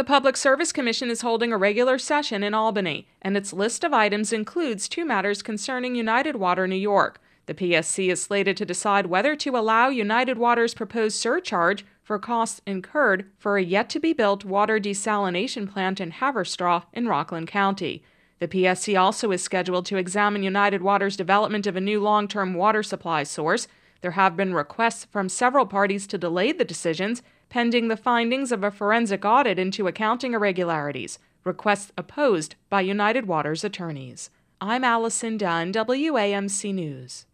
The Public Service Commission is holding a regular session in Albany, and its list of items includes 2 matters concerning United Water New York. The PSC is slated to decide whether to allow United Water's proposed surcharge for costs incurred for a yet-to-be-built water desalination plant in Haverstraw in Rockland County. The PSC also is scheduled to examine United Water's development of a new long-term water supply source. There have been requests from several parties to delay the decisions, pending the findings of a forensic audit into accounting irregularities, requests opposed by United Water's attorneys. I'm Allison Dunn, WAMC News.